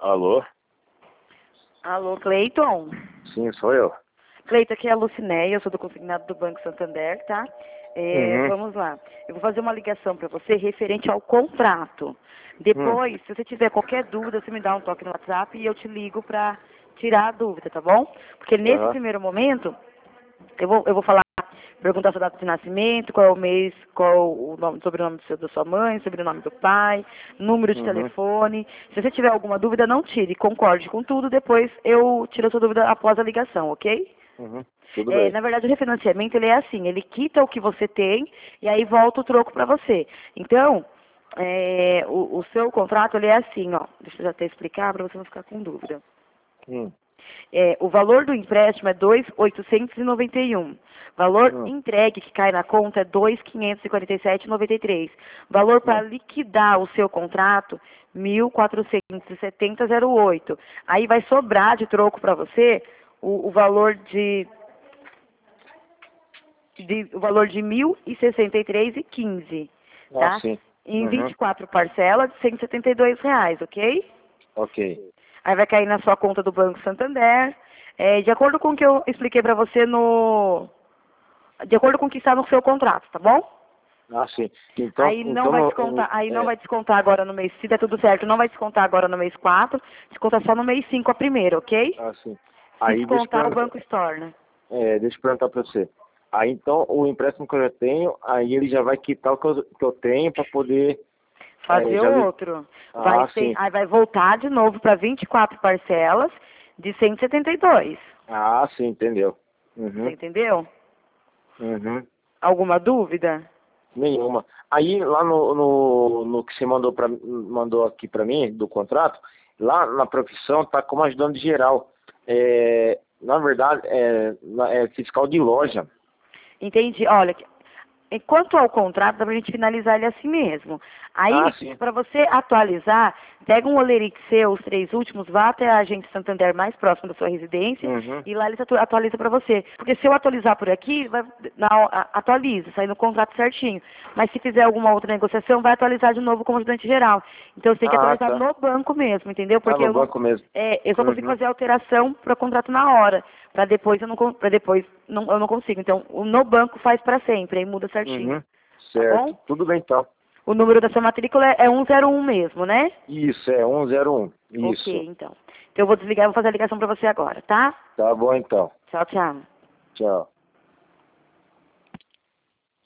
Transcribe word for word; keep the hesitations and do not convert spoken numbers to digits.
Alô? Alô, Cleiton? Sim, sou eu. Cleiton, aqui é a Lucinéia, eu sou do consignado do Banco Santander, tá? É, Uhum. Vamos lá. Eu vou fazer uma ligação para você referente ao contrato. Hum. Depois, se você tiver qualquer dúvida, você me dá um toque no WhatsApp e eu te ligo para tirar a dúvida, tá bom? Porque nesse Aham. primeiro momento, eu vou, eu vou falar, perguntar sua data de nascimento, qual é o mês, qual o nome, sobrenome do seu, da sua mãe, sobrenome do pai, número de Uhum. telefone. Se você tiver alguma dúvida, não tire, concorde com tudo, depois eu tiro a sua dúvida após a ligação, ok? Uhum. Tudo É, bem. na verdade, o refinanciamento ele é assim, ele quita o que você tem e aí volta o troco para você. Então, é, o, o seu contrato ele é assim, ó. Deixa eu até explicar para você não ficar com dúvida. Hum. É, o valor do empréstimo é dois mil oitocentos e noventa e um. Valor Hum. entregue que cai na conta é dois mil quinhentos e quarenta e sete reais e noventa e três centavos. Valor para Hum. liquidar o seu contrato, mil quatrocentos e setenta reais e oito centavos. Aí vai sobrar de troco para você o, o valor de de, o valor de mil e sessenta e três reais e quinze Ah, centavos, tá? sim. Em vinte Uhum. e quatro parcelas de cento e setenta e dois reais, ok? Ok. Aí vai cair na sua conta do Banco Santander, é, de acordo com o que eu expliquei para você no... De acordo com o que está no seu contrato, tá bom? Ah, sim. Então, Aí não então vai no, descontar, no- aí não é, vai descontar agora no mês, se der tudo certo, não vai descontar agora no mês quatro, desconta só no mês cinco a primeira, ok? ah, sim. Se Aí deixa eu descontar, o perguntar, banco estorna. é, deixa eu perguntar pra você. Aí então o empréstimo que eu já tenho, aí ele já vai quitar o que eu, que eu tenho para poder é, Fazer já vi. outro. Vai Ah, ser, sim. aí vai voltar de novo para vinte e quatro parcelas de cento e setenta e dois. Ah, sim, entendeu. Você Uhum. entendeu? Uhum. Alguma dúvida? Nenhuma. Aí lá no, no, no que você mandou, pra, mandou aqui para mim, do contrato, lá na profissão tá como ajudante geral. É, na verdade, é, na- é fiscal de loja. Entendi. Olha, enquanto ao contrato, dá pra gente finalizar ele assim mesmo. Ah, Aí, sim. para você atualizar, pega um Olerix seu, os três últimos, vá até a agente Santander mais próximo da sua residência Uhum. e lá eles atu atualizam para você. Porque se eu atualizar por aqui, vai, na, a- atualiza, sai no contrato certinho. Mas se fizer alguma outra negociação, vai atualizar de novo como ajudante geral. Então você tem que Ah, atualizar tá. no banco mesmo, entendeu? Ah, Porque no eu não, banco mesmo. é, eu só consigo Uhum. fazer a alteração para o contrato na hora. Para depois eu não para depois não, eu não consigo. Então, o no banco faz para sempre, aí muda certinho. Uhum. Tá Certo. bom? Tudo bem então. O número da sua matrícula é cento e um mesmo, né? Isso, é um zero um. Ok, Isso. então. Então eu vou desligar e vou fazer a ligação para você agora, tá? Tá bom então. Tchau, tchau. Tchau.